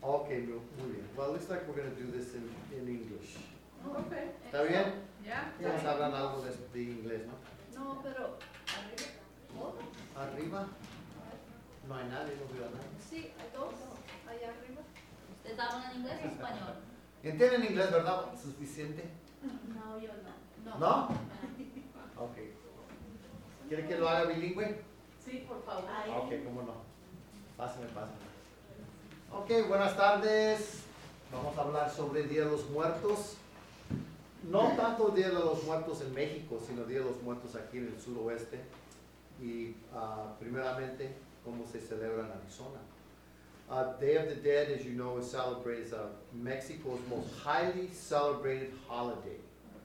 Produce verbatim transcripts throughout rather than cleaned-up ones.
Okay, muy muy bien. Well, it looks like we're going to do this in, in English. Oh, okay. ¿Está bien? Yeah. Vamos a hablar algo de, de inglés, ¿no? No, pero arriba. ¿Otro? Arriba no hay nadie, no veo a nadie. Sí, hay dos. Allá arriba. ¿Ustedes hablan en inglés o español? ¿Entienden inglés, verdad? ¿Suficiente? No, yo no. ¿No? Ok. ¿Quiere que lo haga bilingüe? Sí, por favor. Ok, cómo no. Pásame, pásame. Ok, buenas tardes. Vamos a hablar sobre Día de los Muertos. No tanto Día de los Muertos en México, sino Día de los Muertos aquí en el suroeste. Y uh, primeramente, cómo se celebra en Arizona. Uh, Day of the Dead, as you know, is celebrated as uh, Mexico's most highly celebrated holiday.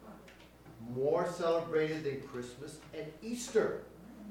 More celebrated than Christmas and Easter.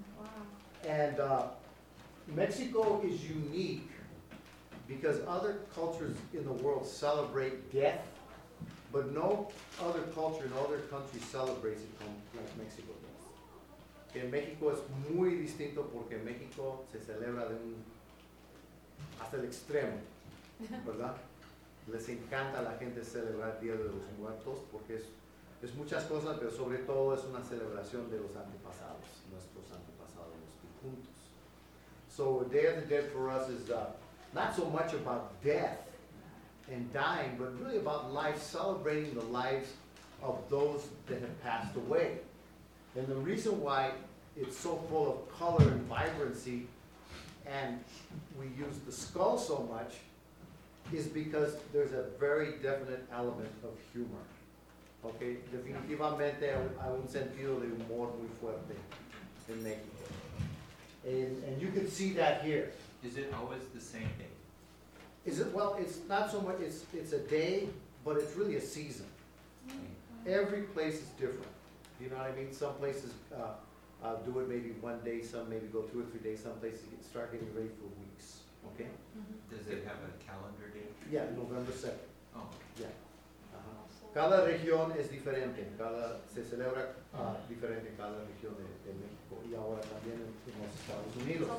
And uh, Mexico is unique because other cultures in the world celebrate death, but no other culture in other countries celebrates it like Mexico does. Que México es muy distinto porque en México se celebra de un hasta el extremo, ¿verdad? Les encanta a la gente celebrar el Día de los Muertos porque es, es muchas cosas, pero sobre todo es una celebración de los antepasados, nuestros antepasados, los difuntos. So Day of the Dead for us is uh, not so much about death and dying, but really about life, celebrating the lives of those that have passed away. And the reason why it's so full of color and vibrancy, and we use the skull so much, is because there's a very definite element of humor. Okay, definitivamente hay un sentido de humor muy fuerte en México. And, and you can see that here. Is it always the same day? Is it, well, it's not so much, it's, it's a day, but it's really a season. Every place is different. You know what I mean? Some places uh, uh, do it maybe one day, some maybe go two or three days, some places get- start getting ready for weeks. Okay? Does it have a calendar date? Yeah, November second. Oh, Yeah. Ajá. Cada región es diferente, cada, se celebra uh, diferente en cada región de, de México y ahora también en, en los Estados Unidos.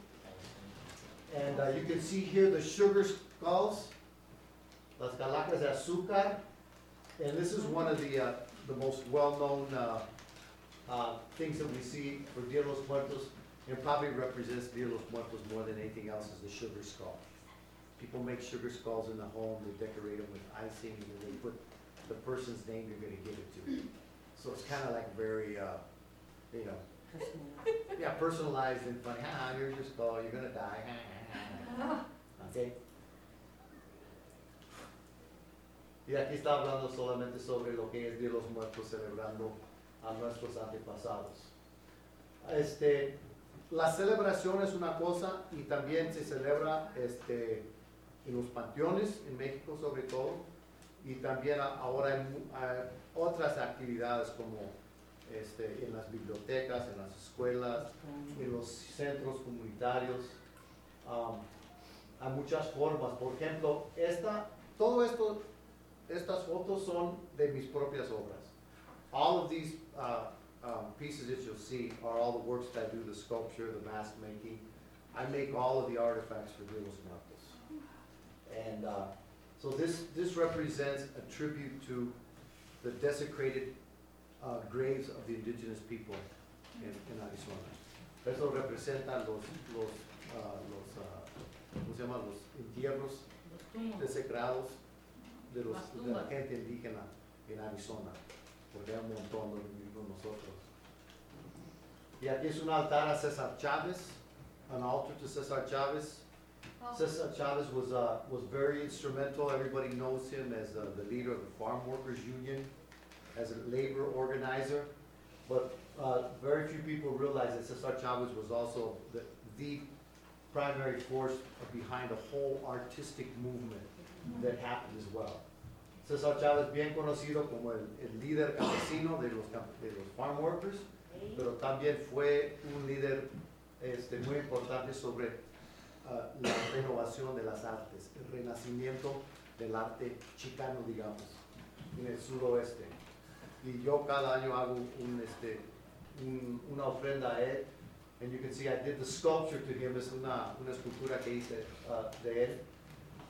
And uh, you can see here the sugar skulls, las calacas de azúcar, and this is one of the, uh, the most well-known uh, uh, things that we see for Dia de los Muertos, and probably represents Dia de los Muertos more than anything else, is the sugar skull. People make sugar skulls in the home, they decorate them with icing, and then they put the person's name you're gonna give it to. So it's kind of like very, uh, you know, yeah, personalized and funny. Ah, here's your skull, you're gonna die. Okay. Y aquí está hablando solamente sobre lo que es Día de los Muertos, celebrando a nuestros antepasados. Este, la celebración es una cosa y también se celebra este, en los panteones, en México sobre todo, y también a- ahora hay, mu- hay otras actividades como este, en las bibliotecas, en las escuelas, en los centros comunitarios. Um, hay muchas formas. Por ejemplo, esta, todo esto, estas fotos son de mis propias obras. All of these uh, um, pieces that you'll see are all the works that I do, the sculpture, the mask making. I make all of the artifacts for Dia de los Muertos. And uh, so this, this represents a tribute to the desecrated uh, graves of the indigenous people in, in Arizona. Eso representa los, los, uh, los, uh, ¿cómo se llama? Los entierros desecrados de, los, de la gente indígena en Arizona, porque hay un montón donde vivimos nosotros. Y aquí es un altar a Cesar Chavez, an altar to Cesar Chavez. Cesar Chavez was, uh, was very instrumental. Everybody knows him as uh, the leader of the Farm Workers Union, as a labor organizer. But uh, very few people realize that Cesar Chavez was also the, the primary force behind a whole artistic movement that happened as well. Cesar Chavez, bien conocido como el, el líder campesino de los, camp- de los farm workers, pero también fue un líder este, muy importante sobre uh, la renovación de las artes, el renacimiento del arte chicano, digamos, en el suroeste. Y yo cada año hago un, este, un, una ofrenda a él. And you can see I did the sculpture to him. Es una, una escultura que hice uh, de él.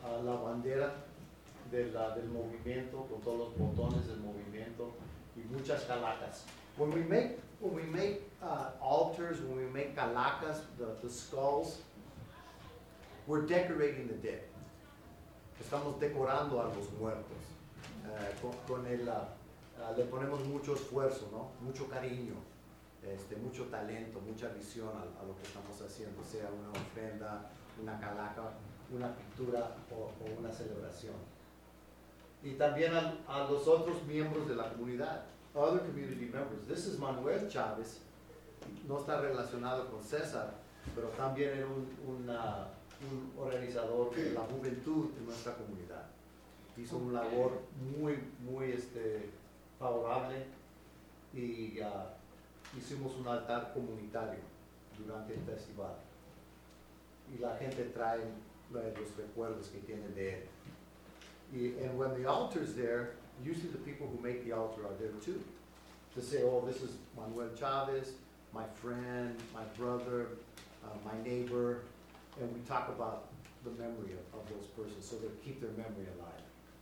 uh, la bandera de la, del movimiento, con todos los botones del movimiento y muchas calacas. When we make, when we make uh, altars, when we make calacas, the, the skulls, we're decorating the dead. Estamos decorando a los muertos. Uh, con, con el, uh, uh, le ponemos mucho esfuerzo, ¿no? Mucho cariño, este, mucho talento, mucha visión a, a lo que estamos haciendo, sea una ofrenda, una calaca, una pintura o, o una celebración. Y también a, a los otros miembros de la comunidad, other community members. This is Manuel Chávez, no está relacionado con César, pero también era un, una, un organizador de la juventud en nuestra comunidad. Hizo una labor muy, muy este, favorable y uh, hicimos un altar comunitario durante el festival. Y la gente trae los recuerdos que tiene de él. Y, and when the altar's there, usually the people who make the altar are there too. To say, oh, this is Manuel Chavez, my friend, my brother, uh, my neighbor, and we talk about the memory of, of those persons, so they keep their memory alive.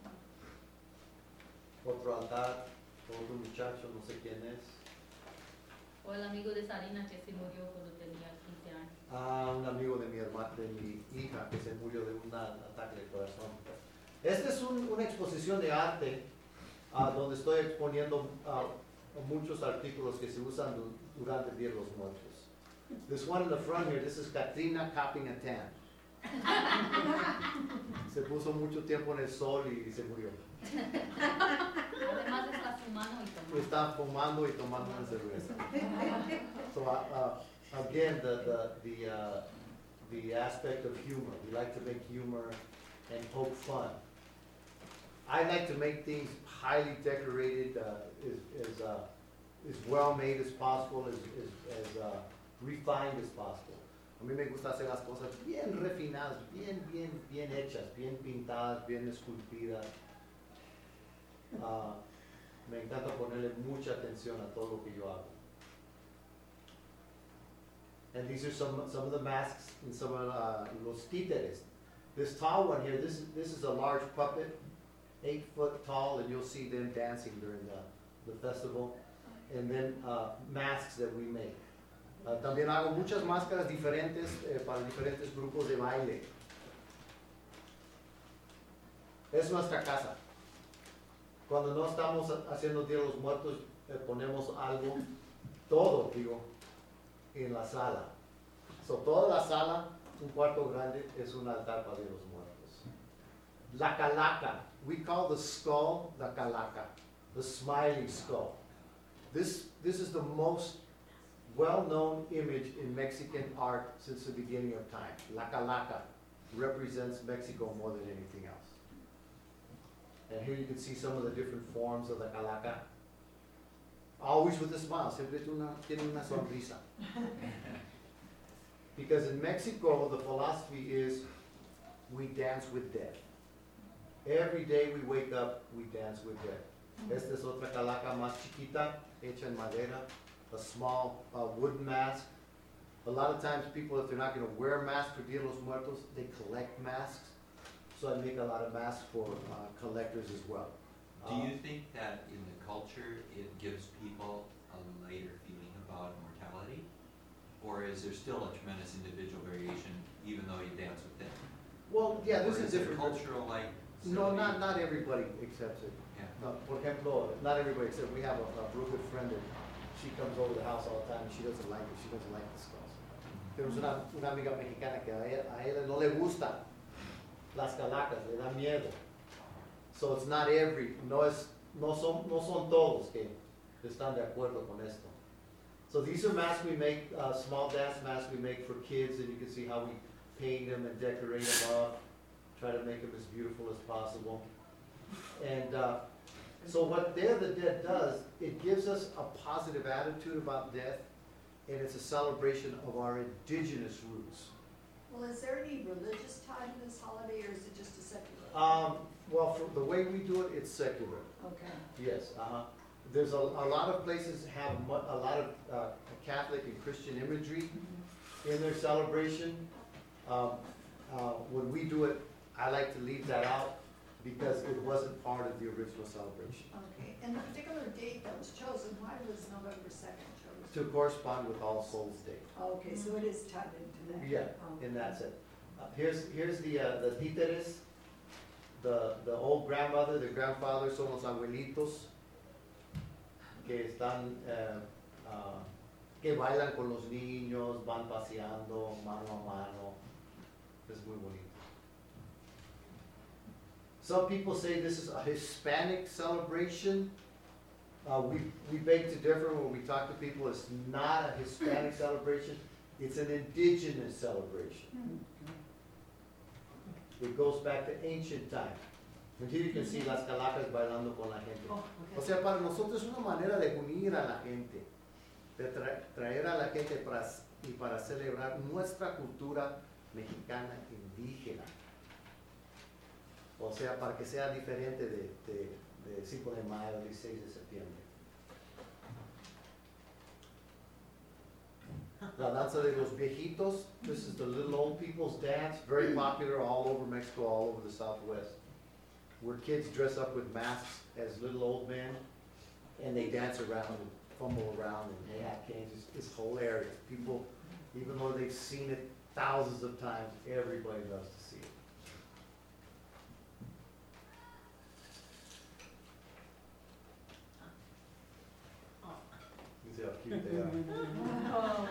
Otro altar, otro muchacho, no sé quién es. O el amigo de Sarina que se murió cuando tenía quince años. Ah, un amigo de mi hermana, de mi hija, que se murió de un ataque de corazón. Esta es un, una exposición de arte uh, donde estoy exponiendo uh, muchos artículos que se usan du durante el Día de los Muertos. This one in the front here, this is Katrina Capping a Tan. Se puso mucho tiempo en el sol y, y se murió. Además está fumando y tomando. Está fumando y tomando una cerveza. So uh, uh, again, the the the, uh, the aspect of humor. We like to make humor and poke fun. I like to make things highly decorated, uh, as, as, uh, as well made as possible, as, as, as uh, refined as possible. A mí me gusta hacer las cosas bien refinadas, bien, bien, bien hechas, bien pintadas, bien esculpidas. Uh, me encanta ponerle mucha atención a todo lo que yo hago. And these are some, some of the masks and some of uh, los títeres. This tall one here, this, this is a large puppet, eight foot tall, and you'll see them dancing during the, the festival. And then uh, masks that we make. Uh, también hago muchas máscaras diferentes eh, para diferentes grupos de baile. Es nuestra casa. Cuando no estamos haciendo Día de los Muertos, eh, ponemos algo, todo, digo, en la sala. So, toda la sala, un cuarto grande, es un altar para Día de los Muertos. La calaca. We call the skull the calaca, the smiling skull. This, this is the most well-known image in Mexican art since the beginning of time. La calaca represents Mexico more than anything else. And here you can see some of the different forms of the calaca. Always with a smile, siempre tiene una sonrisa. Because in Mexico, the philosophy is we dance with death. Every day we wake up, we dance with death. Esta es otra calaca más chiquita, hecha en madera, a small uh, wooden mask. A lot of times people, if they're not going to wear masks for Dia de los Muertos, they collect masks. So I make a lot of masks for uh, collectors as well. Do Uh, you think that in the culture it gives people a lighter feeling about mortality? Or is there still a tremendous individual variation even though you dance with them? Well, yeah, this Or is is it different. cultural like? No, so not, you- not everybody accepts it. Yeah. No, for ejemplo, not everybody accepts. We have a, a real good friend that she comes over to the house all the time and she doesn't like it. She doesn't like the skulls. Tenemos una, una amiga mexicana que a ella, a ella no le gusta las calacas, le da miedo. So it's not every, no es, no son, no son todos que están de acuerdo con esto. So these are masks we make, uh, small dance masks we make for kids, and you can see how we paint them and decorate them up, try to make them as beautiful as possible. And uh, so what Day of the Dead does, it gives us a positive attitude about death, and it's a celebration of our indigenous roots. Well, is there any religious tie to this holiday, or is it just a secular? Um, well, for the way we do it, it's secular. Okay. Yes, uh-huh. There's a, a lot of places have mu a lot of uh, Catholic and Christian imagery in their celebration. Um, uh, when we do it, I like to leave that out because it wasn't part of the original celebration. Okay, and the particular date that was chosen, why was November second chosen? To correspond with All Souls Day. Okay, so it is tied into that. Yeah, Okay. and that's it. Uh, Here's, here's the, uh, the títeres, the, the old grandmother, the grandfather, son los abuelitos, que están, eh, ah, que bailan con los niños, van paseando mano a mano. Es muy bonito. Some people say this is a Hispanic celebration. Uh, we, we beg to differ when we talk to people. It's not a Hispanic celebration. It's an indigenous celebration. It goes back to ancient times. And here you can see las calacas bailando con la gente. Oh, O sea, para nosotros es una manera de unir a la gente, de tra- traer a la gente para, y para celebrar nuestra cultura mexicana indígena. O sea, para que sea diferente de, de, de cinco de mayo, dieciséis de septiembre. La danza de los viejitos, this is the little old people's dance, very popular all over Mexico, all over the Southwest. Where kids dress up with masks as little old men, and they dance around and fumble around and they have canes. It's, it's hilarious. People, even though they've seen it thousands of times, everybody loves to see it. You see how cute they are.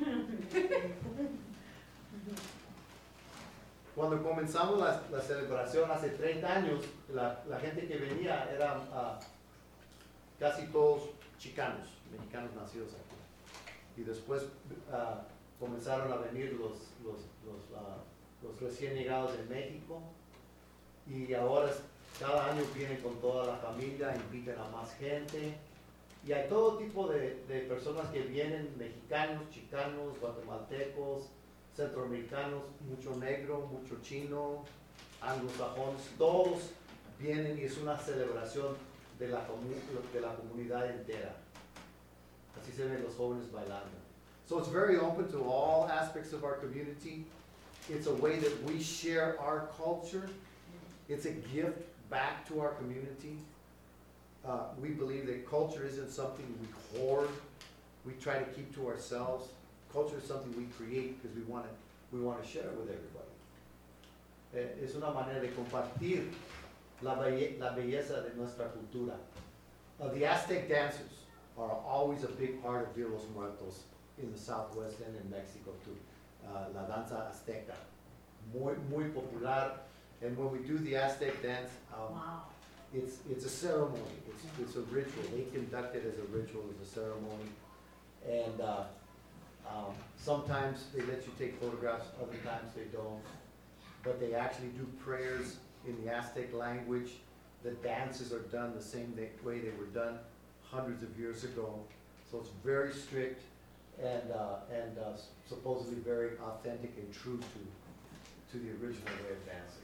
Cuando comenzamos la, la celebración hace treinta años, la, la gente que venía eran ah, casi todos chicanos, mexicanos nacidos aquí. Y después ah, comenzaron a venir los, los, los, ah, los recién llegados de México. Y ahora es- cada año vienen con toda la familia, invitan a más gente. Y hay todo tipo de, de personas que vienen, mexicanos, chicanos, guatemaltecos, centroamericanos, mucho negro, mucho chino, anglosajones, todos vienen y es una celebración de la, comu- de la comunidad entera. Así se ven los jóvenes bailando. So it's very open to all aspects of our community. It's a way that we share our culture. It's a gift back to our community. Uh, we believe that culture isn't something we hoard, we try to keep to ourselves. Culture is something we create because we want to, we want to share it with everybody. Eh, es una manera de compartir la, belle- la belleza de nuestra cultura. Uh, the Aztec dancers are always a big part of Dia de los Muertos in the Southwest and in Mexico too. Uh, la danza azteca, muy, muy popular. And when we do the Aztec dance, um, Wow. it's, it's a ceremony, it's, it's a ritual. They conduct it as a ritual, as a ceremony. And uh, um, sometimes they let you take photographs, other times they don't. But they actually do prayers in the Aztec language. The dances are done the same day- way they were done hundreds of years ago. So it's very strict and, uh, and uh, supposedly very authentic and true to, to the original way of dancing.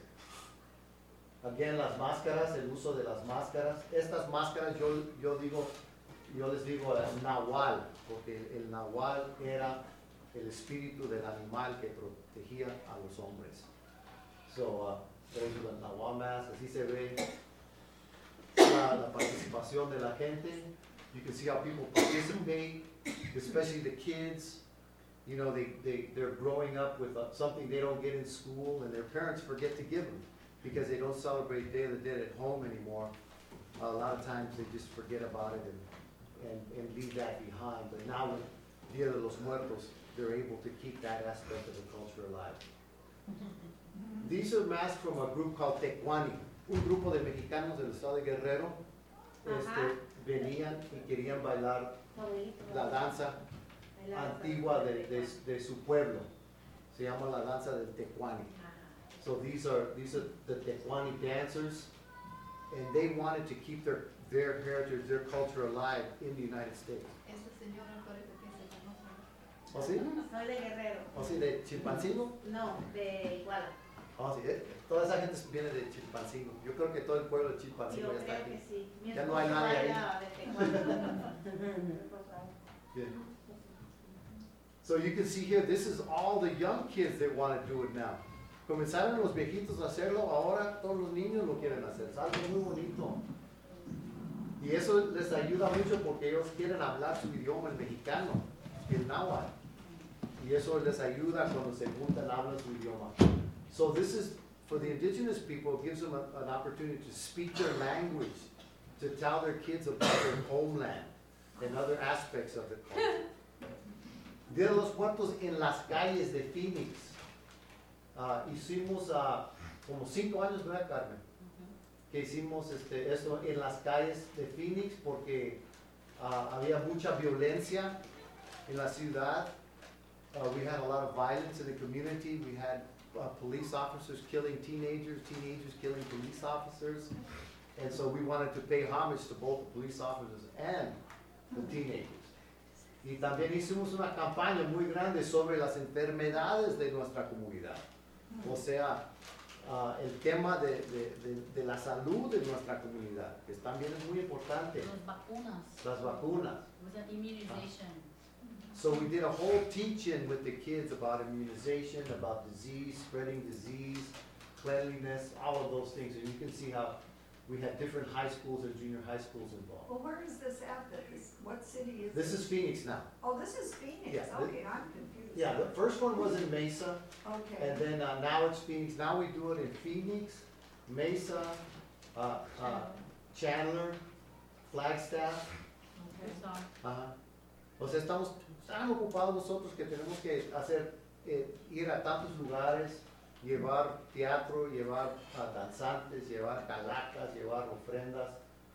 Again, las máscaras, el uso de las máscaras. Estas máscaras yo, yo digo, yo les digo el nahual, porque el, el nahual era el espíritu del animal que protegía a los hombres. So, uh, those are the nahual masks. Así se ve la, la participación de la gente. You can see how people participate, especially the kids. You know, they, they, they're growing up with uh, something they don't get in school, and their parents forget to give them because they don't celebrate Day of the Dead at home anymore. A lot of times they just forget about it and, and, and leave that behind. But now with Dia de los Muertos, they're able to keep that aspect of the culture alive. These are masks from a group called Tecuani, un grupo de mexicanos del estado de Guerrero. Este, Ajá. venían y querían bailar la danza antigua de, de, de su pueblo. Se llama la danza del Tecuani. So these are, these are the Tecuani dancers, and they wanted to keep their, their heritage, their culture alive in the United States. Ese señor parece que se conoce. ¿Oh, sí? Soy de Guerrero. ¿Oh, sí? ¿De Chilpancingo? No, de Iguala. Oh, sí. eh, Toda esa gente viene de Chilpancingo. Yo creo que todo el pueblo de Chilpancingo Yo ya está creo que aquí. sí. Mi Ya no hay esposo nadie ahí. baila de Tecuani. Yeah. So you can see here, this is all the young kids that want to do it now. comenzaron los viejitos a hacerlo, ahora todos los niños lo quieren hacer. Es algo muy bonito. Y eso les ayuda mucho porque ellos quieren hablar su idioma, el mexicano, el náhuatl. Y eso les ayuda cuando se juntan, hablan su idioma. So this is, for the indigenous people, it gives them a, an opportunity to speak their language, to tell their kids about their homeland and other aspects of the culture. Día de los Muertos en las calles de Phoenix. Uh, hicimos uh, como cinco años, ¿verdad, Carmen? Que hicimos este, esto en las calles de Phoenix porque uh, había mucha violencia en la ciudad. Uh, we had a lot of violence in the community. We had uh, police officers killing teenagers, teenagers killing police officers. And so we wanted to pay homage to both the police officers and the teenagers. Y también hicimos una campaña muy grande sobre las enfermedades de nuestra comunidad. O sea, uh, el tema de, de, de, de la salud de nuestra comunidad, que también es muy importante. Las vacunas. Las vacunas. With the immunization. So we did a whole teach-in with the kids about immunization, about disease, spreading disease, cleanliness, all of those things. And you can see how we had different high schools and junior high schools involved. Well, where is this at? This, what city is This it? is Phoenix now. Oh, this is Phoenix. Yeah, thi- Okay, I'm confused. Yeah, the first one was in Mesa, Okay. and then uh, now it's Phoenix. Now we do it in Phoenix, Mesa, uh, uh, Chandler, Flagstaff. Okay. So, Ajá. O sea, estamos tan ocupados nosotros que tenemos que hacer, eh, ir a tantos lugares, llevar teatro, llevar uh, danzantes, llevar calacas, llevar ofrendas.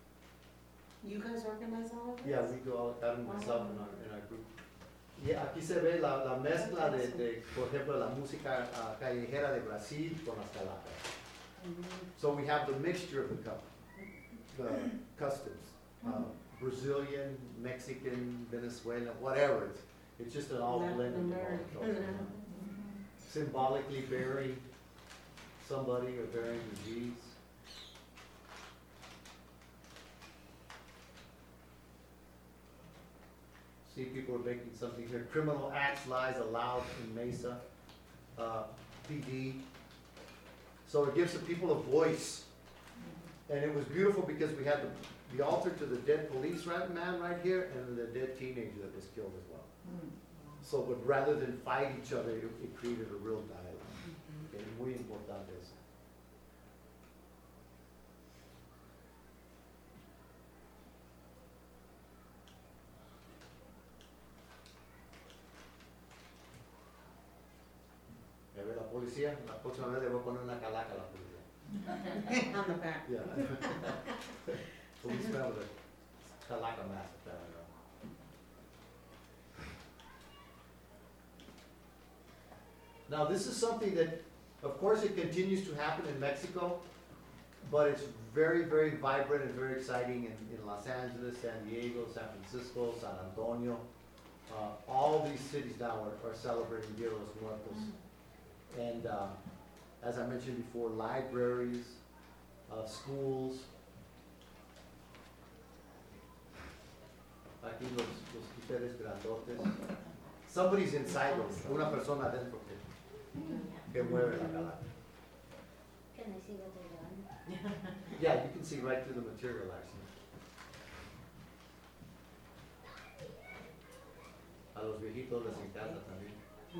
You guys organize all of this? Yeah, we do all that in myself in our, in our group. Y aquí se ve la, la mezcla de, de, por ejemplo, la música uh, callejera de Brasil con las calacas. So we have the mixture of the, cu- the customs, uh, Brazilian, Mexican, Venezuelan, whatever. It's, it's just an all Latin blended. all American. culture. Symbolically burying somebody or burying disease. See, people are making something here. Criminal acts, lies allowed in Mesa, uh, P D. So it gives the people a voice. And it was beautiful because we had the, the altar to the dead police right, man right here and the dead teenager that was killed as well. So, but rather than fight each other, it, it created a real dialogue. Okay, muy importante eso. Ya ve la policía, la próxima vez le voy a poner una calaca a la policía. On the back. Yeah. Policeman with a calaca mask. There we go. Now, this is something that, of course, it continues to happen in Mexico, but it's very, very vibrant and very exciting in, in Los Angeles, San Diego, San Francisco, San Antonio. Uh, all these cities now are, are celebrating Dia de los Muertos. And uh, as I mentioned before, libraries, uh, schools. Aquí los, los títeres grandotes. Somebody's inside them, una persona adentro que, que mueve la calaca. Can I see what they're doing? Yeah, you can see right through the material actually. A los viejitos les encanta también.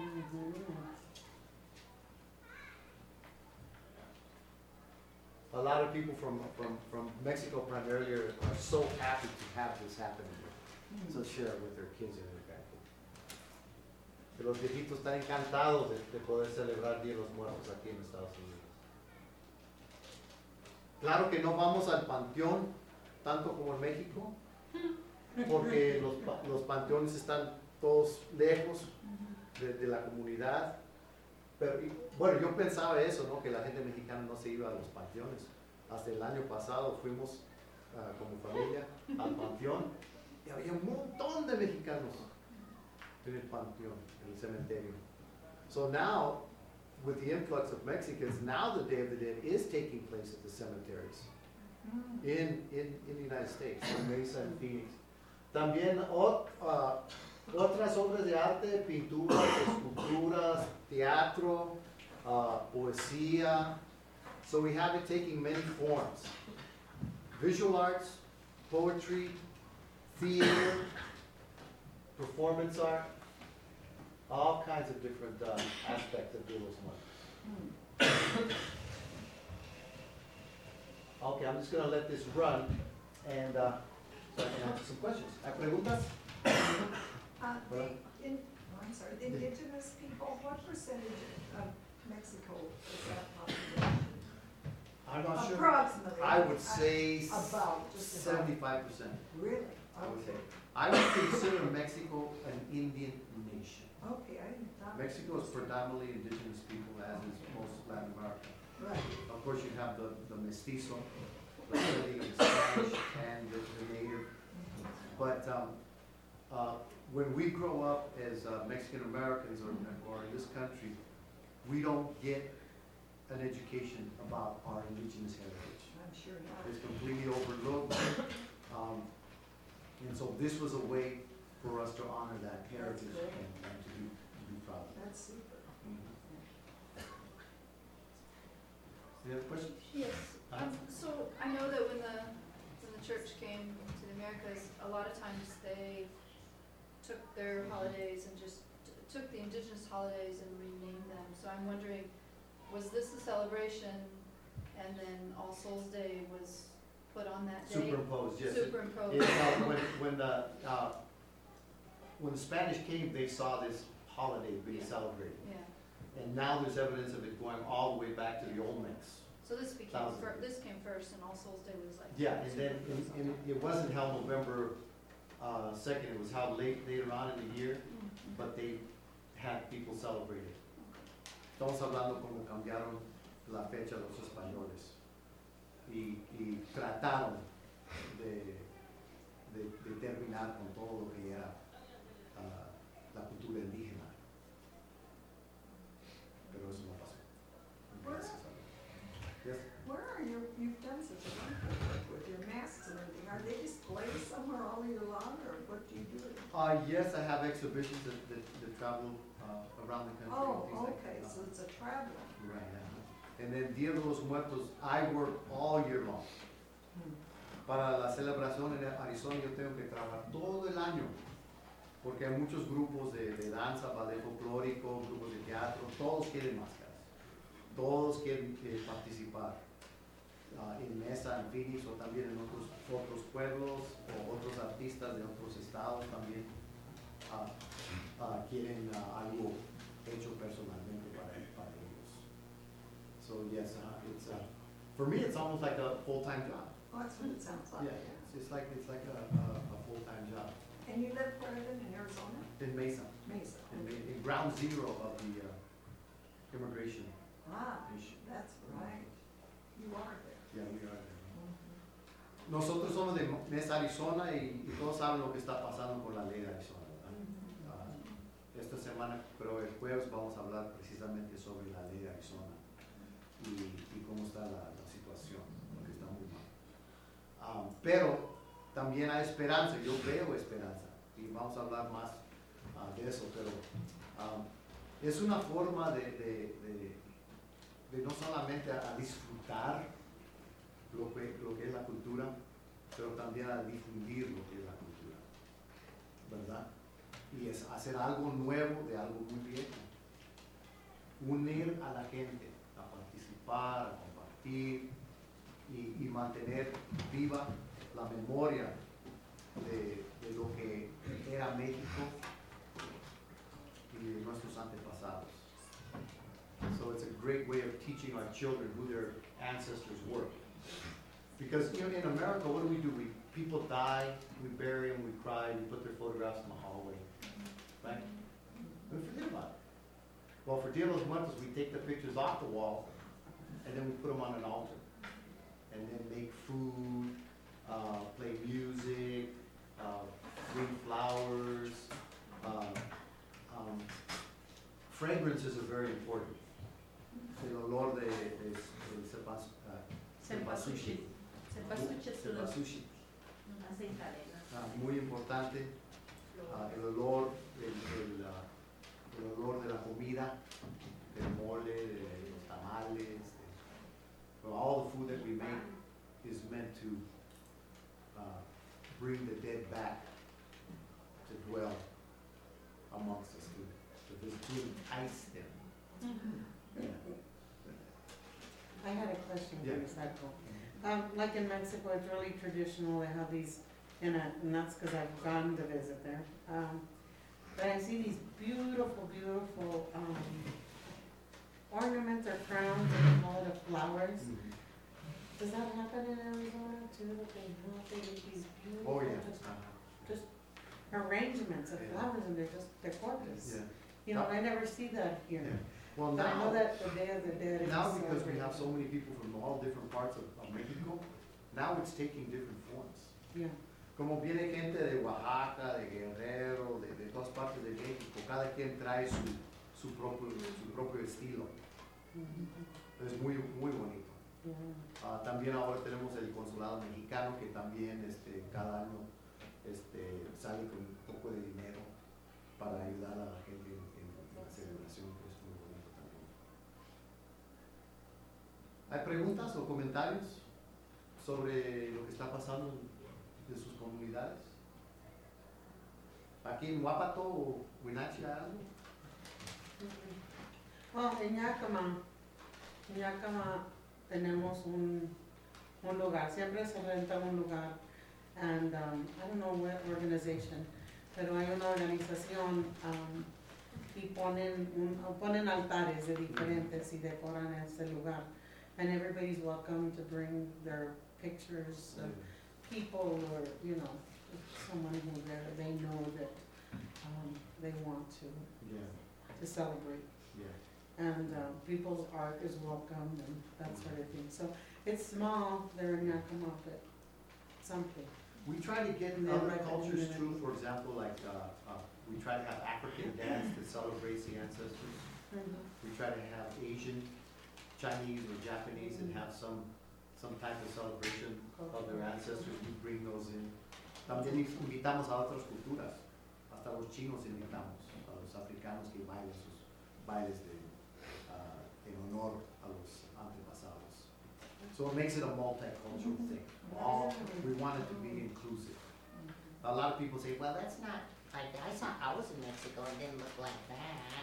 A lot of people from, from, from Mexico primarily are, are so happy to have this happen here, to share it with their kids and their grandkids. Que los viejitos están encantados de, de poder celebrar Día de los Muertos aquí en Estados Unidos. Claro que no vamos al panteón tanto como en México, porque los, pa- los panteones están todos lejos de, de la comunidad. Pero, y- bueno, yo pensaba eso, ¿no? Que la gente mexicana no se iba a los panteones. Hasta el año pasado fuimos ah, como familia al panteón y había un montón de mexicanos en el panteón, en el cementerio. So now, with the influx of Mexicans, now the Day of the Dead is taking place at the cemeteries in, in, in the United States, in Mesa and Phoenix. También ot- ah, otras obras de arte, pinturas, esculturas, teatro, uh, poesía. So we have it taking many forms. Visual arts, poetry, theater, performance art, all kinds of different uh, aspects of Dia de los Muertos. Okay, I'm just gonna let this run and uh, so I can answer some questions. ¿Hay preguntas? Uh, the, Well- in, oh, I'm sorry, the indigenous people, what percentage of Mexico is that population? I'm not sure. Approximately. I would say About, just about. seventy-five percent. Really? I would say. Okay. I would consider Mexico an Indian nation. Okay, I didn't thought. Mexico is predominantly indigenous people, as is most Latin America. Right. Of course, you have the, the mestizo, the Philly, the Spanish, and the, the native. But, um, uh, when we grow up as uh, Mexican Americans or, or in this country, we don't get an education about our indigenous heritage. I'm sure It's not. completely overlooked. Um, and so this was a way for us to honor that heritage great. and, and to be, to be proud of it. That's super. Any other questions? Yes, um, so I know that when the, when the church came to the Americas, a lot of times they took their holidays and just t- took the indigenous holidays and renamed them. So I'm wondering, was this a celebration and then All Souls Day was put on that day? Superimposed, yes. It- Superimposed. it, uh, when, when the, uh, when the Spanish came, they saw this holiday being Yeah. celebrated. Yeah, And now there's evidence of it going all the way back to the Olmecs. so this became, Thousand. fir- this came first and All Souls Day was like. Yeah, and then, superimposed and, on and it wasn't held November, uh, second, it was held late, later on in the year, top. Mhm. but they had people celebrate it. Estamos hablando como cambiaron la fecha los españoles y, y trataron de, de, de terminar con todo lo que era ah, la cultura indígena. Pero eso no pasó. Gracias a Dios. Yes. Where are your, you've done such a wonderful work with your masks and everything. Are they displayed somewhere all year long, or what do you do with them? Uh, yes, I have exhibitions that, that, that travel uh, around the country. and Oh, things like okay, that. so it's a traveler. Right, yeah. And then Dia de los Muertos, I work all year long. Para la celebración en Arizona yo tengo que trabajar todo el año, porque hay muchos grupos de, de danza, ballet folclórico, grupos de teatro, todos quieren máscaras, todos quieren eh, participar ah, en Mesa, en Phoenix o también en otros, otros pueblos o otros artistas de otros estados también ah, ah, quieren ah, algo hecho personalmente para, para ellos. So yes, uh, it's, uh, for me it's almost like a full-time job. Oh, that's what it sounds like. Yeah, it's, it's like, it's like a, a, a full-time job. And you live where then, in Arizona? In Mesa, Mesa. in, Ma- in ground zero of the uh, immigration Ah, issue. that's right. You are there. Yeah, we are there. Nosotros somos de Mesa, Arizona, y, y todos saben lo que está pasando con la ley de Arizona, ¿verdad? Ah, esta semana, pero el jueves vamos a hablar precisamente sobre la ley de Arizona y, y cómo está la, la situación, porque está muy mal. Ah, pero también hay esperanza, yo veo esperanza, y vamos a hablar más ah, de eso, pero ah, es una forma de, de, de, de no solamente a, a disfrutar lo que, lo que es la cultura, pero también a difundir lo que es la cultura, ¿verdad? Y es hacer algo nuevo de algo muy viejo. Unir a la gente a participar, a compartir y, y mantener viva la memoria de, de lo que era México y de nuestros antepasados. So it's a great way of teaching our children who their ancestors were. Because you know, in America, what do we do? We people die, we bury them, we cry, we put their photographs in the hallway, right? We forget about it. Well, for Dia de los Muertos, we take the pictures off the wall, and then we put them on an altar, and then make food, uh, play music, uh, bring flowers. Uh, um, fragrances are very important. El olor de, de, de cepas, uh, cempasúchil. Cempasúchil. Cempasúchil. Aceitaderas. Ah, muy importante. Ah, el olor, el, el, ah, el olor de la comida, del mole, de los tamales, de, but all the food that we make is meant to uh, bring the dead back to dwell amongst us, to, to, vis- to entice them. Yeah. I had a question for Yeah. you, Psycho. Um, like in Mexico, it's really traditional, they have these, and, I, and that's because I've gone to visit there. Um, but I see these beautiful, beautiful, um, ornaments or crowns that are made of flowers. Mhm. Does that happen in Arizona too, that they have they make these beautiful, Oh, yeah. just Uh-huh. arrangements of Yeah. flowers and they're just, they're gorgeous. Yeah. You know, I never see that here. Yeah. Well, But I know now, that the Day of the Dead is now because we have celebrated. so many people from all different parts of, of Mexico, now it's taking different forms. Yeah. Como viene gente de Oaxaca, de Guerrero, de, de todas partes de México, cada quien trae su, su, propio, su propio estilo. Mhm. Es muy, muy bonito. Yeah. Ah, también ahora tenemos el consulado mexicano que también este, cada año este, sale con un poco de dinero para ayudar a la gente en, en- en la celebración, que es muy bonito también. ¿Hay preguntas o comentarios sobre lo que está pasando en- de sus comunidades? Aquí en Huapato o Huinachi hay algo. Oh, en Yakima, en Yakima tenemos un, un lugar, siempre se renta un lugar, and um, I don't know what organization, pero hay una organización um, y ponen, un, ponen altares de diferentes y decoran ese lugar, and everybody's welcome to bring their pictures of people or, you know, someone who they're- they know that um, they want to, Yeah, to celebrate. yeah. And uh, people's art is welcome and that sort of thing. So it's small there in Yakima, but something. We try to get And then other like the cultures community. too, for example, like, uh, uh, we try to have African dance that celebrates the ancestors. We try to have Asian, Chinese or Japanese and have some, some type of celebration of their ancestors, we bring those in. También invitamos a otras culturas, hasta los chinos invitamos, a los africanos que bailen sus bailes de, uh, en honor a los antepasados. So it makes it a multicultural thing. All, we want it to be inclusive. A lot of people say, well, that's not, Like, I saw, I was in Mexico, it didn't look like that.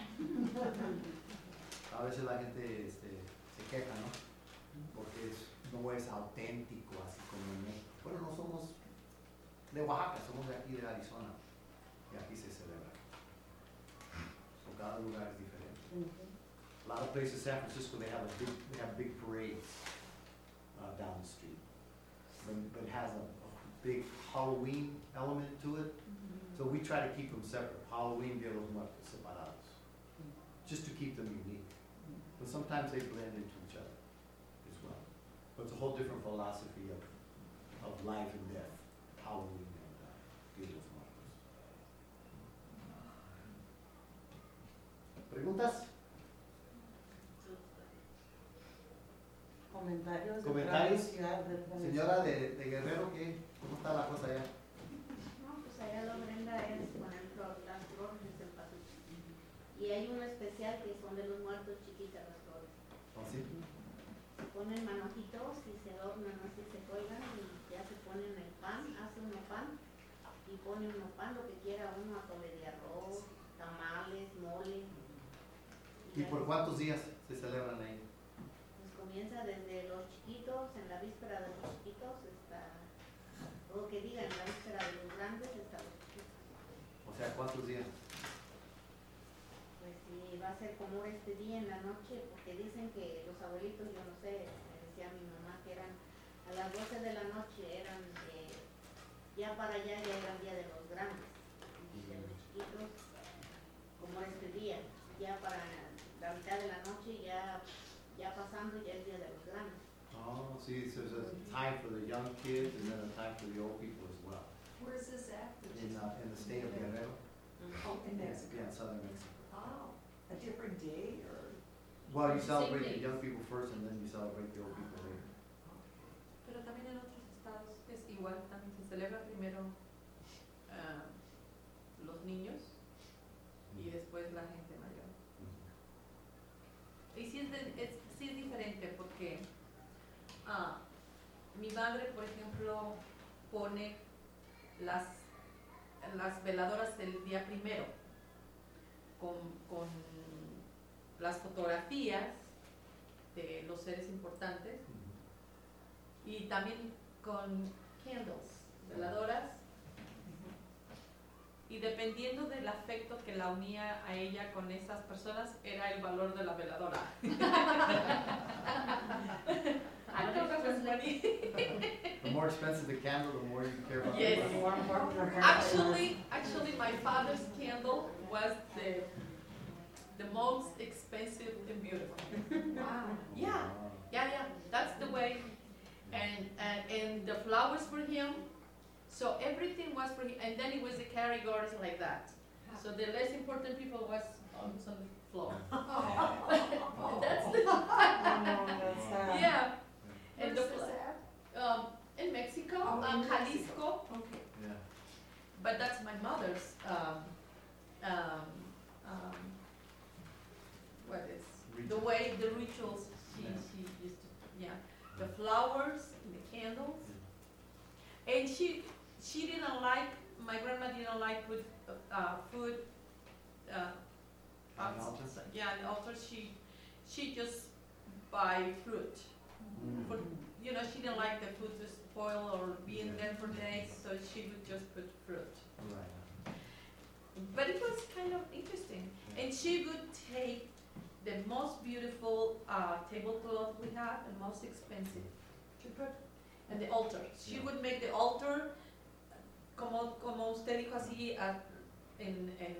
a veces la gente este, se queja, ¿no? Porque es, no es auténtico, así como en México. Bueno, no somos de Oaxaca, somos de aquí de Arizona. Y aquí se celebra. So cada lugar es diferente. A lot of places, San Francisco, they have a big, they have big parades uh, down the street. But, but it has a, a big Halloween element to it. So we try to keep them separate. Halloween, Dia de los Muertos, separados. Just to keep them unique. But sometimes they blend into each other as well. But it's a whole different philosophy of, of life and death, Halloween and uh, Dia de los Muertos. ¿Preguntas? Comentarios. de Comentarios. tradición, de tradición. Señora de, de Guerrero, ¿qué? ¿Cómo está la cosa allá? No, pues allá lo Brenda es, por ejemplo, las flores del pasuchi. Y hay uno especial que son de los muertos chiquitas las flores. ¿Oh, sí? Se ponen manojitos y se adornan así, se cuelgan y ya se ponen el pan, hace uno pan y pone uno pan, lo que quiera uno, atole de arroz, tamales, mole. ¿Y ya por cuántos días se celebran ahí? Pues comienza desde los chiquitos, en la víspera de los chiquitos, hasta, o que digan, en la víspera de los grandes hasta los chiquitos. O sea, ¿cuántos días? Pues sí, va a ser como este día en la noche, porque dicen que los abuelitos, yo no sé, me decía mi mamá que eran a las doce de la noche, eran de, ya para allá ya era el día de los grandes, y de los chiquitos, como este día, ya para la mitad de la noche, ya, ya pasando ya el día de los grandes. Oh, see, so there's a time for the young kids and then a time for the old people as well. Where's this at? In, uh, in the state of Guerrero. Oh, in Mexico. Yeah, in southern Mexico. Oh, a different day or? Well, you Same celebrate the days. young people first and then you celebrate the old people later. Pero también en otros estados es igual, también se celebra primero ah, los niños y después la gente mayor. ah, mi madre, por ejemplo, pone las, las veladoras del día primero con, con las fotografías de los seres importantes y también con candles, veladoras, y dependiendo del afecto que la unía a ella con esas personas era el valor de la veladora. I thought that was funny. The more expensive the candle, the more you care about Yes. the More important than Actually, actually, my father's candle was the the most expensive and beautiful. Wow. Yeah, yeah, yeah. That's the way. And and and the flowers for him. So everything was for him. And then it was the categories like that. So the less important people was on, on the floor. That's the Oh, that's sad. yeah. And Where's the this fl- at? um in Mexico, Oh, in um, Mexico. Jalisco. Okay. Yeah. But that's my mother's, um, um, um, what is, the Ritual. way, the rituals she, Yeah. she used to, yeah. The flowers, and the candles. And she, she didn't like, my grandma didn't like put, uh, food, uh, On the outs- altar? yeah, on the altar, she, she just buy fruit. Mm. For, you know, she didn't like the food to spoil or be in Yeah. there for days, so she would just put fruit. Right. But it was kind of interesting. And she would take the most beautiful uh, tablecloth we have, the most expensive, she put, and the altar. She would make the altar, como, como usted dijo así, uh, en, en,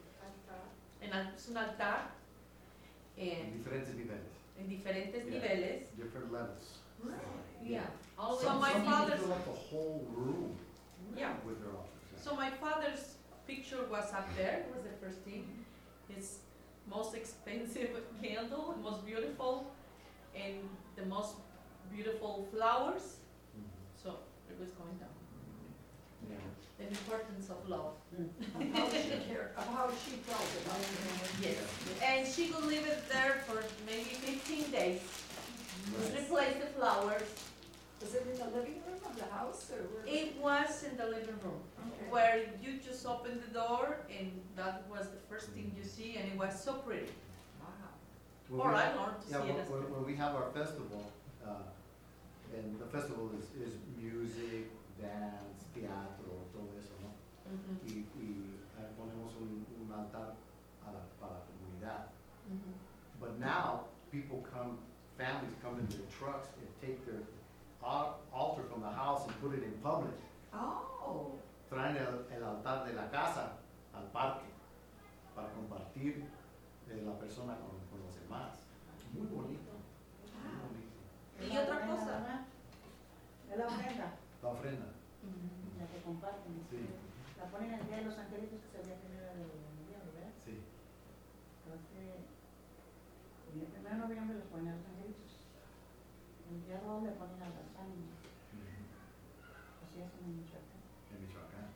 en al- es un altar, En en, diferentes niveles. en diferentes Yeah. niveles. Different levels. Yeah. All So the my Some people father's- fill up the whole room Yeah. with their altars. yeah. So my father's picture was up there, it was the first thing. His most expensive candle, most beautiful, and the most beautiful flowers. Mhm. So it was going down. Yeah. The importance of love. Of how she cared, of how she felt about it. Yes. And she could leave it there for maybe fifteen days. Right. Replace the flowers. Was it in the living room of the house or where? It was in the living room, Okay. where you just open the door and that was the first thing you see, and it was so pretty. Wow. When Or we- I learned to Yeah, see it when, as when- when we have our festival, uh, and the festival is, is music, dance, teatro, todo eso, ¿no? Mhm, Y, y eh, ponemos un, un altar a la, para la comunidad. mhm. But now, people come, families come in their trucks and take their al- altar from the house and put it in public. Oh. Traen el, el altar de la casa al parque para compartir eh, la persona con, con los demás. Muy bonito, muy bonito. Y otra cosa. Es la ofrenda, La ofrenda, Mhm. la que comparten. sí, La ponen el día de los angelitos que se había tenido de noviembre, ¿verdad? sí. Entonces, en el primero de noviembre les ponen a los angelitos. El día dos le ponen a las ánimas. Ujú. Así hacen en Michoacán. En Michoacán.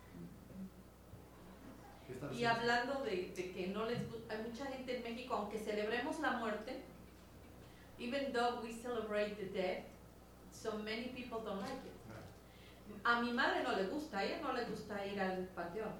¿Qué están Y haciendo? hablando de, de que no les gusta, hay mucha gente en México, aunque celebremos la muerte, even though we celebrate the dead, so many people don't like it. Right. A mi madre no le gusta, a ella no le gusta ir al panteón.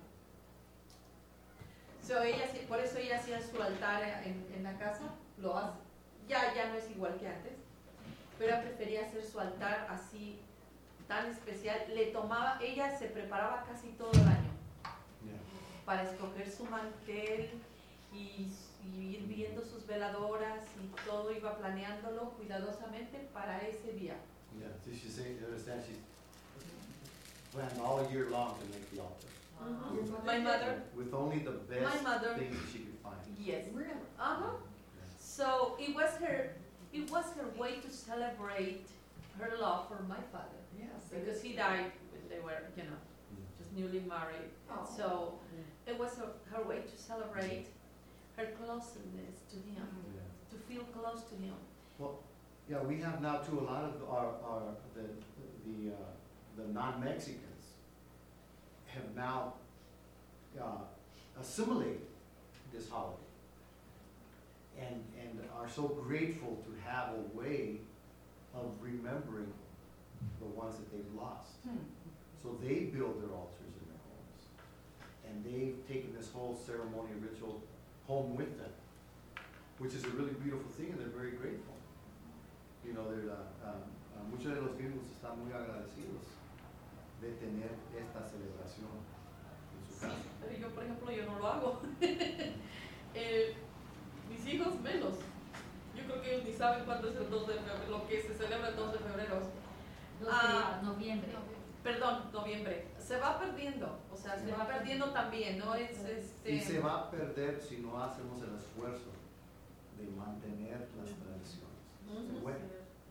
So ella, sí- por eso ella hacía su altar en, en la casa, lo hace. Ya, ya no es igual que antes, pero ella prefería hacer su altar así, tan especial. Le tomaba, ella se preparaba casi todo el año Yeah. para escoger su mantel y, y ir viendo sus veladoras y todo, iba planeándolo cuidadosamente para ese día. Yeah, so she say, you understand, she planned all year long to make the altar. Mhm. Your mother My did? mother, With only the my best mother, things that she could find. yes. Really? Uh-huh. So it was her, it was her way to celebrate her love for my father, Yes. it because is. he died when they were, you know, just newly married. Oh. So it was her, her way to celebrate her closeness to him, Yeah. to feel close to him. Yeah, we have now too, a lot of our, our, the, the, uh, the non-Mexicans have now, uh, assimilated this holiday. And, and are so grateful to have a way of remembering the ones that they've lost. Hmm. So they build their altars in their homes. And they've taken this whole ceremony ritual home with them, which is a really beautiful thing, and they're very grateful. You know, they're, uh, um, uh, muchos de los gringos están muy agradecidos de tener esta celebración en su Sí, casa. pero yo, por ejemplo, yo no lo hago. Eh, mis hijos menos. Yo creo que ellos ni saben cuándo es el dos de febrero, lo que se celebra el dos de febrero. Dos Ah, de noviembre. Perdón, noviembre. Se va perdiendo, o sea, se va perdiendo también, ¿no? Es este. Y se va a perder si no hacemos el esfuerzo de mantener las tradiciones. Se puede.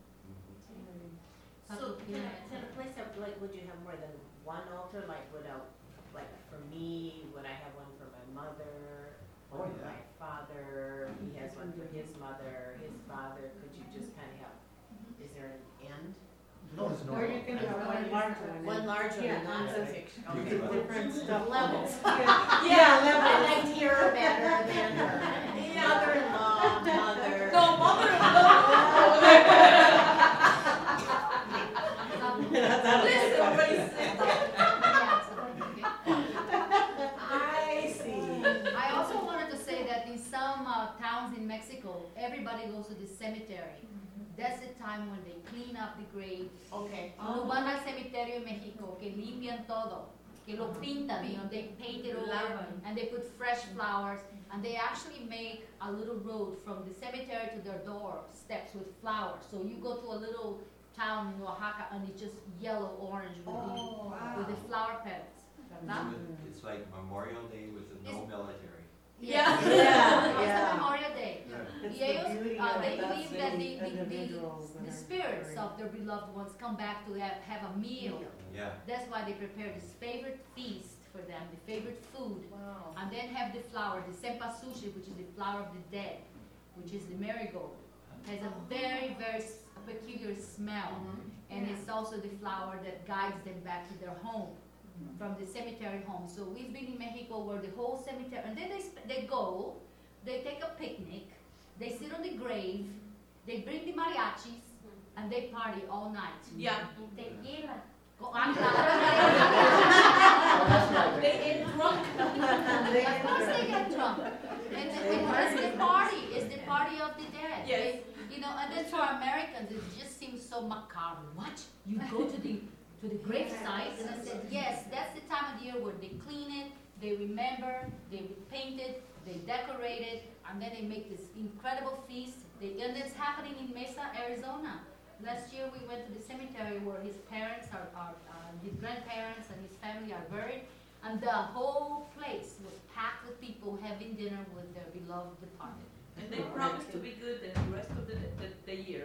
Ujú. So can a, can a place have, like, would you have more than one altar, like, would a, like, for me, would I have one for my mother? Oh, One for yeah. my father, he has one for his mother, his father, could you just kind of have, is there an end? No, there's no. Or you can have one larger one. One large one, Yeah, and not so six, you okay. can- Different stuff. Levels. Yeah, I levels. liked her better than her mother-in-law, mother. No, mother-in-law. Listen, basic. I see. I also wanted to say that in some uh, towns in Mexico, everybody goes to the cemetery. That's the time when they clean up the graves. Okay. Cuando van al cementerio en México, que limpian todo, que lo pintan, you know, they paint it over, Lavan. and they put fresh flowers, and they actually make a little road from the cemetery to their door steps with flowers. So you go to a little town in Oaxaca, and it's just yellow orange with Oh, the wow. with the flower petals. ¿Verdad? It's like Memorial Day with the no It's- military. Yeah. Yeah, It's yeah. the Memorial Day. Yeah. It's Y ellos, the beauty uh, of they it, that's believe that the, the the, individuals the, that the are spirits very- of their beloved ones come back to have, have a meal. Yeah. That's why they prepare this favorite feast for them, the favorite food, Wow. and then have the flower, the cempasúchil, which is the flower of the dead, which is the marigold. Has a very, very s- peculiar smell, and it's also the flower that guides them back to their home, from the cemetery home. So we've been in Mexico where the whole cemetery, and then they, sp- they go, they take a picnic, they sit on the grave, they bring the mariachis, and they party all night. Yeah. Tequila. Oh, ah, Oh, that's claro. right. They get drunk. Of course they get drunk. And, and it's the party, it's the party of the dead. Yes. They- You know, and then for Americans, it just seems so macabre. What? You go to the to the grave site? And I said, yes, that's the time of the year where they clean it, they remember, they paint it, they decorate it, and then they make this incredible feast. They, and it's happening in Mesa, Arizona. Last year we went to the cemetery where his parents are, are uh, his grandparents and his family are buried, and the whole place was packed with people having dinner with their beloved departed. And they promise to be good the rest of the, the, the year.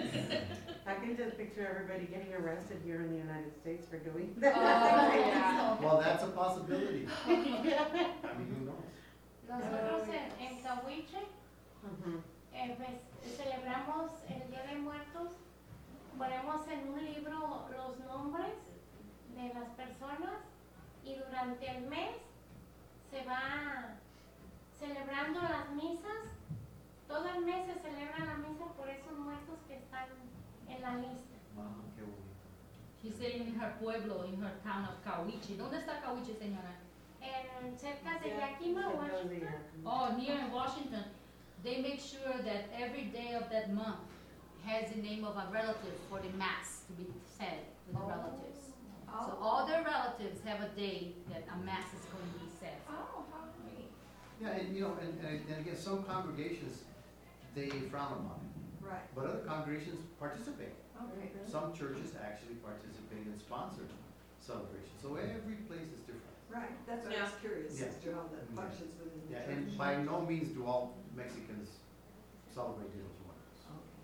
I can just picture everybody getting arrested here in the United States for doing that. Oh, yeah. Well, that's a possibility. I mean, who knows? Nosotros en, en Cahuiche Mhm. eh, pues, celebramos el Día de Muertos, ponemos en un libro los nombres de las personas y durante el mes se va celebrando las misas. Todo el mes se celebra la misa por esos muertos que están en la lista. Wow, qué bonito. She's saying in her pueblo, in her town of Cahuiche. ¿Dónde está Cahuiche, señora? En, cerca de Yakima, Washington. Oh, near in Washington. They make sure that every day of that month has the name of a relative for the mass to be said to the Oh. relatives. So Oh. all their relatives have a day that a mass is going to be said. Oh, how neat. Yeah, and you know, and, and and again, some congregations, they frown upon it, Right, but other congregations participate. okay. Some churches actually participate and sponsor celebrations, so every place is different. Right, that's what I was curious as to how that Yeah. functions within the Yeah, church. and by no means do all Mexicans celebrate Dia de los Muertos.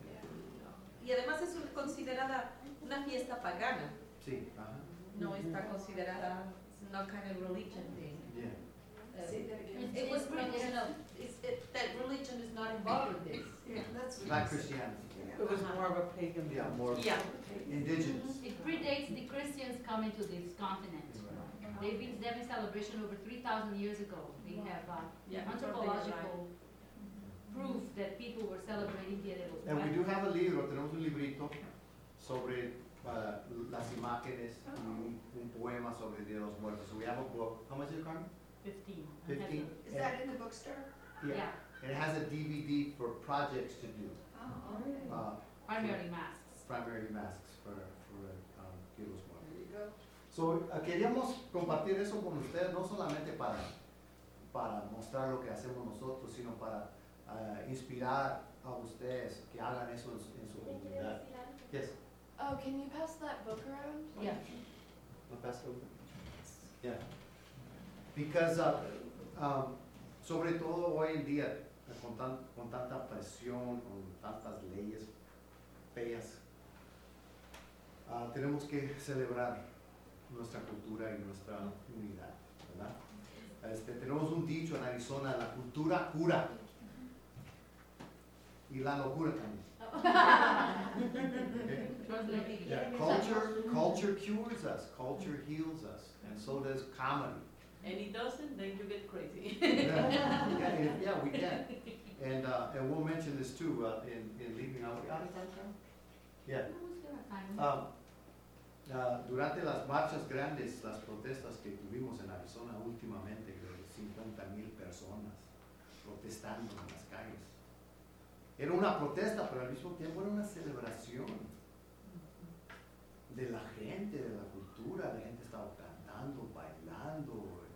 Y además es un- considerada una fiesta pagana. Sí, ajá, No está considerada, it's not kind of religion thing. yeah. Uh, Say that again. It was written, you know, it's, it, that religion is not involved with this. Yeah, that's what Not you said. Christianity, Yeah. It was more of a pagan. yeah, more Yeah. indigenous. It predates the Christians coming to this continent. They've been having celebration over three thousand years ago. They have uh, Yeah, anthropological proof that people were celebrating Dia de los And we do Muertos. have a libro, tenemos un librito sobre uh, las imágenes y un, un poema sobre el Día de los Muertos. So we have a book. How much is it, Carmen? Fifteen. Fifteen. Is that in the bookstore? Yeah, And it has a D V D for projects to do. Oh, okay. Uh, primarily masks. primary masks for, for um, Día de los Muertos. There you go. So, uh, queríamos compartir eso con ustedes, no solamente para, para mostrar lo que hacemos nosotros, sino para uh, inspirar a ustedes que hagan eso en su, en su comunidad. Yes. Oh, can you pass that book around? Yeah. ¿No pasa? Yeah. Because, uh, um, sobre todo hoy en día, con, tan, con tanta presión, con tantas leyes feas, uh, tenemos que celebrar nuestra cultura y nuestra unidad, ¿verdad? Este, tenemos un dicho en Arizona: la cultura cura y la locura también. Okay? Translating. Yeah, culture, culture cures us, culture heals us, and so does comedy. And it doesn't, then you get crazy. Yeah, yeah, and- yeah, we can. And, uh, and we'll mention this too, uh, in, in leaving out. Yeah. Um, uh, durante las marchas grandes, las protestas que tuvimos en Arizona últimamente, de cincuenta mil personas protestando en las calles. Era una protesta, pero al mismo tiempo era una celebración de la gente, de la cultura. La gente estaba cantando, bailando,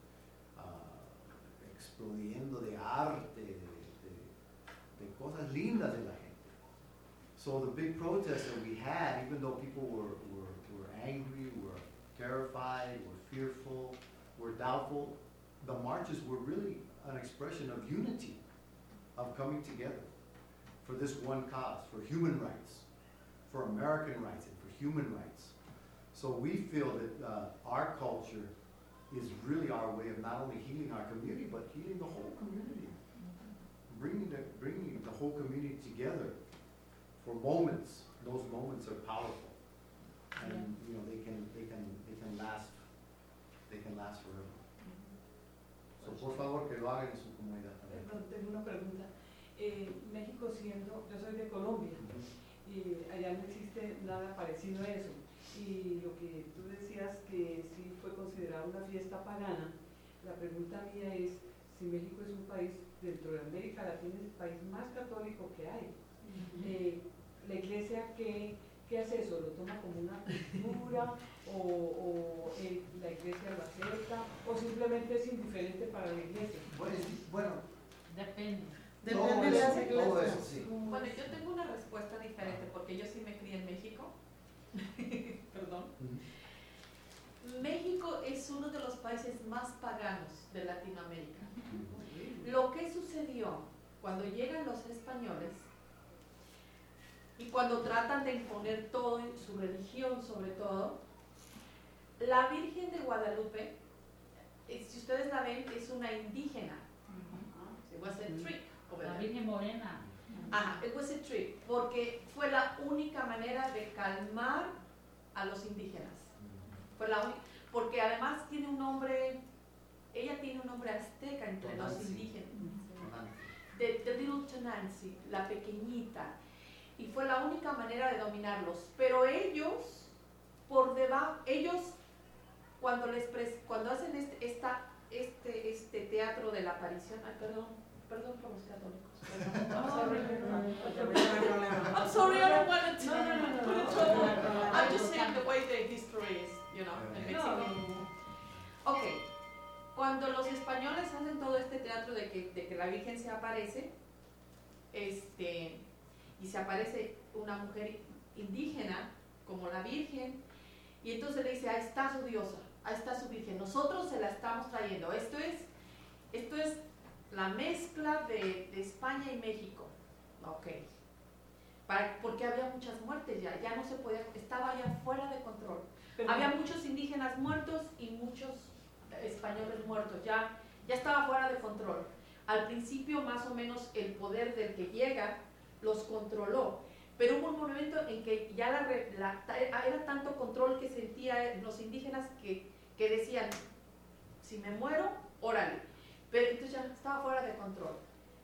uh, explodiendo de arte, de, de, de cosas lindas de la gente. So the big protest that we had, even though people were, were, were angry, were terrified, were fearful, were doubtful, the marches were really an expression of unity, of coming together for this one cause, for human rights, for American rights, and for human rights. So we feel that uh, our culture is really our way of not only healing our community, but healing the whole community, bringing the, bringing the whole community together for moments. Those moments are powerful, and you know they can they can they can last they can last forever. So por favor que lo hagan en su comunidad también. Perdón, tengo una pregunta. Eh, México siendo, yo soy de Colombia y allá no existe nada parecido a eso. Y lo que tú decías que sí fue considerado una fiesta pagana, la pregunta mía es si México es un país, dentro de América Latina, es el país más católico que hay. Eh, la iglesia, ¿qué, ¿qué hace eso? ¿Lo toma como una cultura o, o eh, la iglesia lo acepta o simplemente es indiferente para la iglesia? Bueno, bueno, Depende. todo Depende de las eso, todo eso, iglesias. sí. Bueno, yo tengo una respuesta diferente porque yo sí me crié en México. Perdón. México es uno de los países más paganos de Latinoamérica. Lo que sucedió cuando llegan los españoles y cuando tratan de imponer todo en su religión, sobre todo, la Virgen de Guadalupe, eh, si ustedes la ven, es una indígena. It was a trick over La there. Virgen Morena. Ajá, it was a trick, porque fue la única manera de calmar a los indígenas. Fue la única, porque además tiene un nombre, ella tiene un nombre azteca entre los Tonanzi. indígenas. The, the Little Tonanzi, la pequeñita. Y fue la única manera de dominarlos. Pero ellos, por debajo, ellos, cuando les pres- cuando hacen este, esta, este, este teatro de la aparición, ay, perdón, perdón por los católicos. Perdón. I'm sorry. I'm sorry, I don't want to No, no, no, no, put in no. trouble. I'm just saying the way the history is, you know, in Mexico. Ok, cuando los españoles hacen todo este teatro de que, de que la Virgen se aparece, este, y se aparece una mujer indígena como la Virgen, y entonces le dice, ahí está su diosa, ahí está su Virgen, nosotros se la estamos trayendo. Esto es, esto es la mezcla de, de España y México. Ok. Para, porque había muchas muertes ya, ya no se podía, estaba ya fuera de control. Pero- Había muchos indígenas muertos y muchos españoles muertos, ya, ya estaba fuera de control. Al principio más o menos el poder del que llega los controló, pero hubo un momento en que ya la, re- la- era tanto control que sentían los indígenas que, que decían, si me muero, órale, pero entonces ya estaba fuera de control.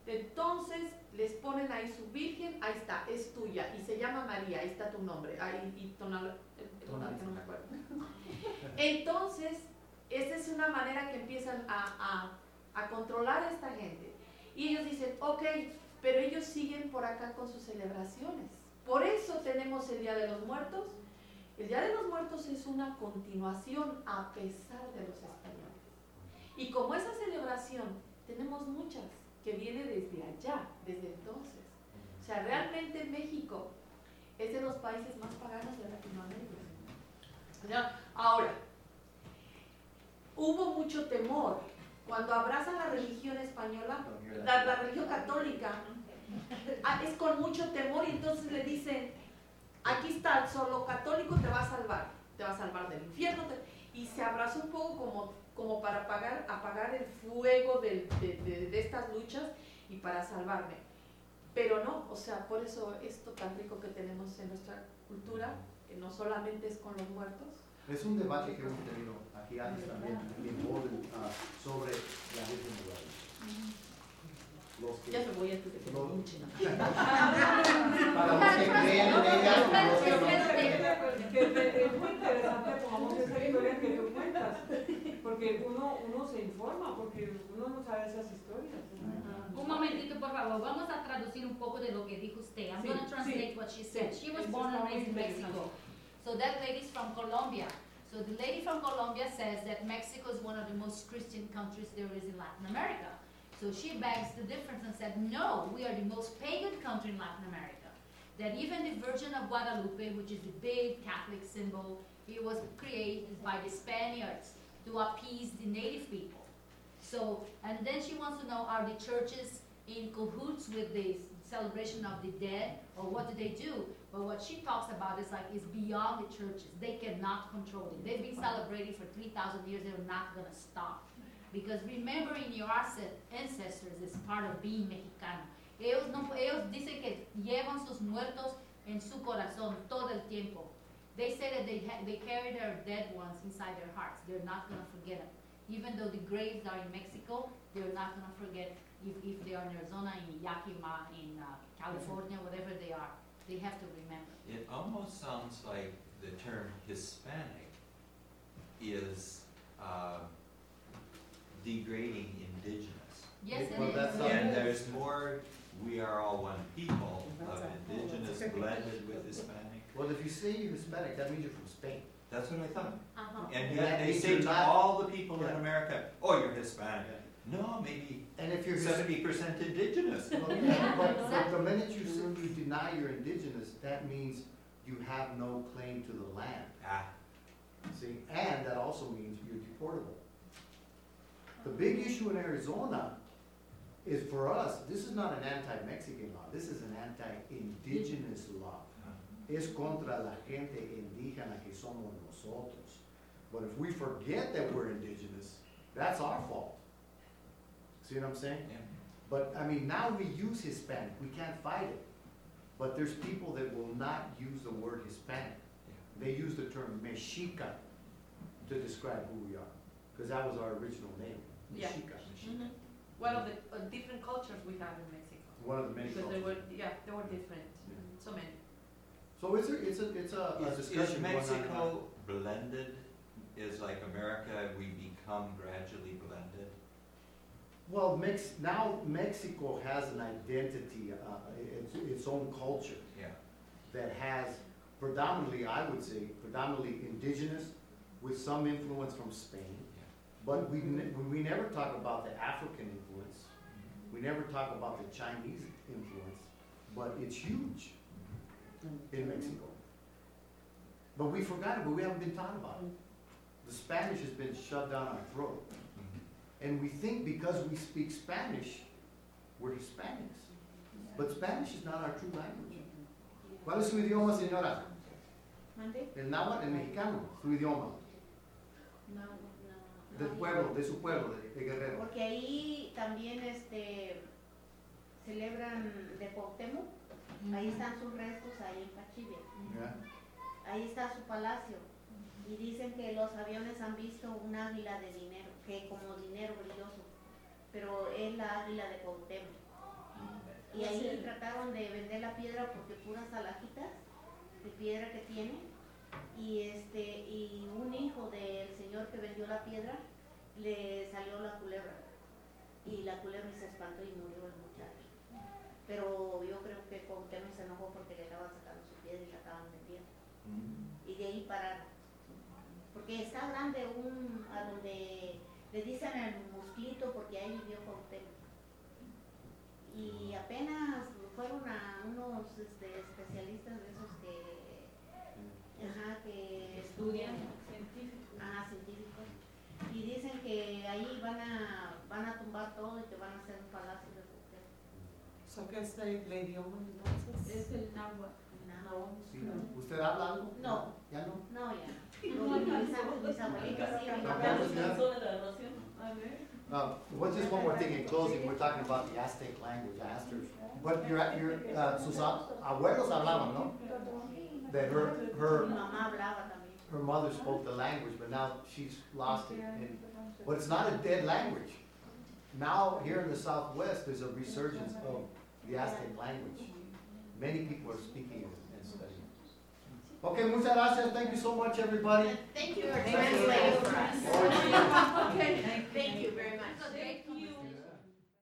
Entonces les ponen ahí su virgen, ahí está, es tuya, y se llama María, ahí está tu nombre, ahí, y tonal, tonal, que no me acuerdo. Entonces, esta es una manera que empiezan a, a, a controlar a esta gente. Y ellos dicen, ok, pero ellos siguen por acá con sus celebraciones. Por eso tenemos el Día de los Muertos. El Día de los Muertos es una continuación a pesar de los españoles. Y como esa celebración, tenemos muchas que viene desde allá, desde entonces. O sea, realmente México es de los países más paganos de Latinoamérica. ¿Ya? Ahora, hubo mucho temor. Cuando abrazan la religión española, la, la religión católica, es con mucho temor y entonces le dicen, aquí está, solo católico te va a salvar, te va a salvar del infierno. Te... Y se abrazó un poco como, como para apagar, apagar el fuego de, de, de, de estas luchas y para salvarme. Pero no, o sea, por eso esto tan rico que tenemos en nuestra cultura, que no solamente es con los muertos. Es un debate que hemos tenido aquí antes también en Golden uh, sobre la Virgen de Guadalupe. Los que, ya me voy antes de que me hinchen. Para los que creen en ella, los que no. Que es muy interesante, pongamos esa historia que tú cuentas, porque uno, uno se informa, porque uno no sabe esas historias. Un momentito, por favor. Vamos a traducir un poco de lo que dijo usted. I'm Sí, going to translate sí, what she said. sí, She was eso born está and muy raised in interesante. Mexico. So that lady's from Colombia. So the lady from Colombia says that Mexico is one of the most Christian countries there is in Latin America. So she begs the difference and said, no, we are the most pagan country in Latin America. That even the Virgin of Guadalupe, which is the big Catholic symbol, it was created by the Spaniards to appease the native people. So, and then she wants to know, are the churches in cahoots with the celebration of the dead, or what do they do? But what she talks about is like, is beyond the churches. They cannot control it. They've been celebrating for three thousand years, they're not gonna stop. Because remembering your ancestors is part of being Mexicano. Ellos, no, ellos dicen que llevan sus muertos en su corazón todo el tiempo. They say that they, ha they carry their dead ones inside their hearts. They're not going to forget them. Even though the graves are in Mexico, they're not going to forget if, if they are in Arizona, in Yakima, in uh, California, whatever they are. They have to remember. It almost sounds like the term Hispanic is uh, degrading indigenous. Yes, it Well, is. that's not- And there's more, we are all one people, That's of a- indigenous that's a- blended with Hispanic. Well, if you say you're Hispanic, that means you're from Spain. That's what I thought. Ajá. And Yeah, yet they if say you're to not- all the people in Yeah. America, oh, you're Hispanic. No, maybe And if you're seventy percent indigenous. Well, yeah, but, but the minute you say you deny you're indigenous, that means you have no claim to the land. Ah, See, and that also means you're deportable. The big issue in Arizona is for us, this is not an anti-Mexican law, this is an anti-indigenous law. Es contra la gente indígena que somos nosotros. But if we forget that we're indigenous, that's our fault. See what I'm saying? yeah. But, I mean, now we use Hispanic, we can't fight it. But there's people that will not use the word Hispanic. They use the term Mexica to describe who we are, because that was our original name, Yeah. Mexica. Mm-hmm. One of the uh, different cultures we have in Mexico. One of the many Because they cultures. were, yeah, they were different, so many. So it's a, it's a, it's a, a Is, discussion is going on. Mexico blended? Is like America, we become gradually blended? Well, Mex, now Mexico has an identity, uh, its, its own culture Yeah. that has predominantly, I would say, predominantly indigenous with some influence from Spain. But we, ne- we never talk about the African influence. We never talk about the Chinese influence, but it's huge in Mexico. But we forgot it, but we haven't been taught about it. The Spanish has been shoved down our throat. And we think because we speak Spanish, we're Hispanics. But Spanish is not our true language. ¿Cuál es su idioma, señora? ¿Mande? El náhuatl, el mexicano, su idioma. No, no. Del no. pueblo, de su pueblo, de, de Guerrero. Porque ahí también este celebran de Cuauhtémoc, ahí están sus restos, ahí en Cachivia. Yeah. Ahí está su palacio. Y dicen que los aviones han visto un águila de dinero, que como dinero brilloso, pero es la águila de Cuauhtémoc. Y ahí trataron de vender la piedra porque puras alajitas de piedra que tiene. Y este y un hijo del señor que vendió la piedra le salió la culebra. Y la culebra se espantó y murió el muchacho. Pero yo creo que Cuauhtémoc se enojó porque le estaban sacando su piedra y la estaban vendiendo. Y de ahí pararon. Porque está grande un, a donde le dicen el Musquito porque ahí vivió Cuauhtémoc. Y apenas fueron a unos este, especialistas de esos que, ajá, que estudian, Científicos. ajá, científicos, y dicen que ahí van a, van a tumbar todo y que van a hacer un palacio de Cuauhtémoc. So, ¿qué es el idioma entonces? Es el náhuatl. No, Sí, ¿no? ¿Usted habla algo? No. ¿Ya no? no, ya. Los- Mis ab- mis abuelitos sí, mi papá. Okay, yeah. A ver. Uh, what's just one more thing in closing, we're talking about the Aztec language, I asked her, but your, your, uh, sus a- abuelos hablaban, no? That her, Mi her, mamá hablaba también. her mother spoke the language, but now she's lost it, and, but it's not a dead language. Now, here in the Southwest, there's a resurgence of the Aztec language. Many people are speaking it and studying it. Okay, muchas gracias, thank you so much, everybody. Thank you for Thank you. translating for us. Oh, Okay.